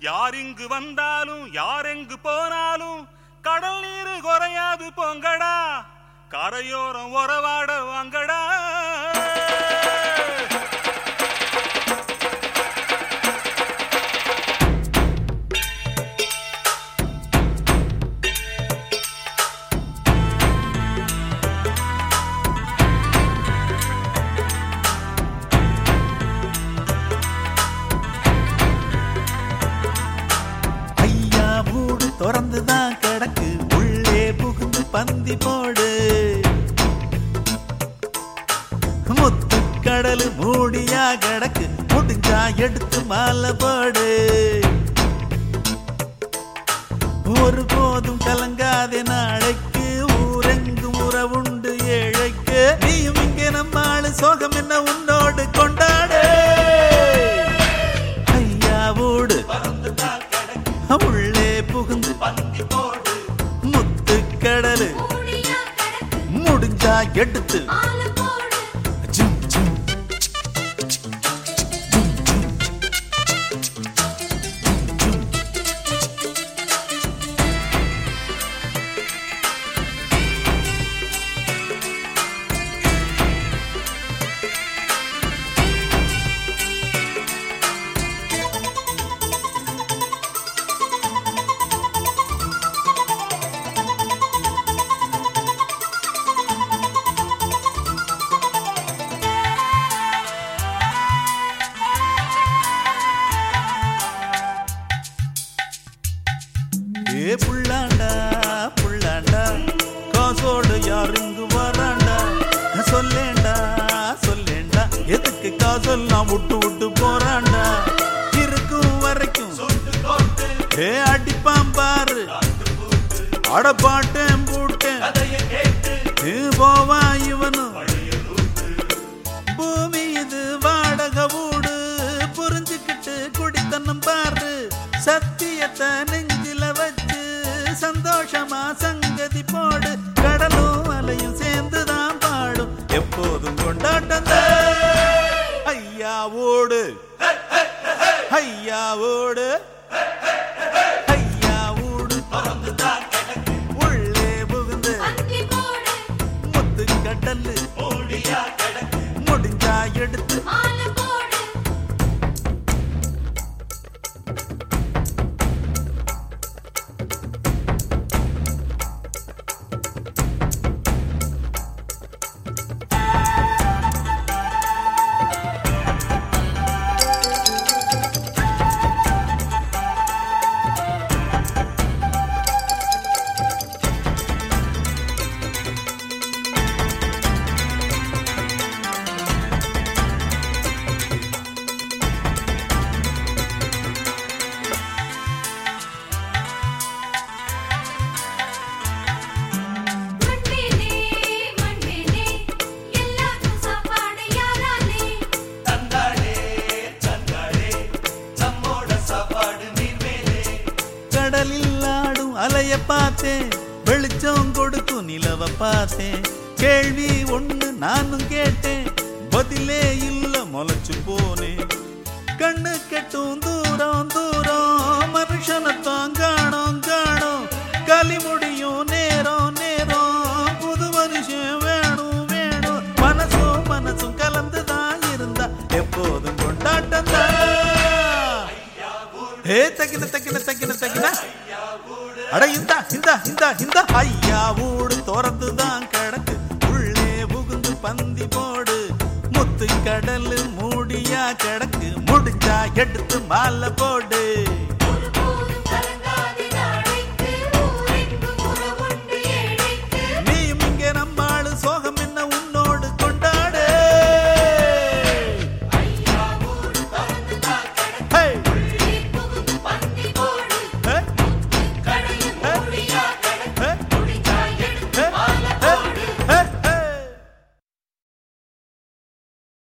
யார் இங்கு வந்தாலும் யார் எங்கு போனாலும் கடல் நீர் குறையாது போங்கடா, கரையோரம் உறவாட வாங்கடா. திறந்துதான் கிடக்கு, உள்ளே புகுந்து பந்தி போடு. முத்துக்கடல் மூடியா கிடக்கு, முடிஞ்சா எடுத்து மாலை போடு. ஒரு போதும் கலங்காதே நாளைக்கு, ஊரெங்கும் உறவுண்டு ஏழைக்கு. நீயும் இங்கே நம்மாளு, சோகம் என்ன உன்னோடு கொண்டாடு. ஐயாவோடு உள்ளே புகுந்து பந்தி போடு. முத்துக்கடலு முடிஞ்சா எடுத்து புள்ளாண்டா புள்ளாண்டா, காசோடு யார் இங்கு வராண்டா. சொல்லேண்டா சொல்லேண்டா, எதுக்கு காசெல்லாம் விட்டு விட்டு போறாண்டா. இருக்கும் வரைக்கும் அடிப்பான் பாரு, அடப்பாட்டேன் போட்டேன் போவா இவனும். பூமி இது வாடகை வீடு, புரிஞ்சுக்கிட்டு குடித்தனம் பாரு. சத்தியத்தை நெஞ்சில வச்சு சந்தோஷமா சங்கதி போடு. கடலும் அலையும் சேர்ந்துதான் பாடும், எப்போதும் கொண்டாட்டம். ஐயாவோடு ஐயாவோடு ஐயாவோடு உள்ளே புகுந்து முத்துக்கடல் முடிஞ்சா எடுத்து அலைய பார்த்தேன், வெளிச்சம் கொடுக்கும் நிலவ பார்த்தேன். கேள்வி ஒண்ணு நானும் கேட்டேன், பதிலே இல்ல முளைச்சு போனேன். கண்ணு கெட்டும் தூரம் தூரம், மனுஷனத்தான் காணோம் காணோம். களி முடியும் நேரம் நேரம், புது மனுஷன் வேணும் வேணும். மனசும் மனசும் கலந்துதான் இருந்தா எப்போதும் கொண்டாட்டம் தான். தக்கின தக்கின தக்கின தக்கின அட இந்தா இந்தா இந்தா இந்தா. ஐயாவோடு திறந்துதான் கிடக்கு, உள்ளே புகுந்து பந்தி போடு. முத்துக்கடல் மூடியா கிடக்கு, முடிஞ்சா எடுத்து மாலை போடு.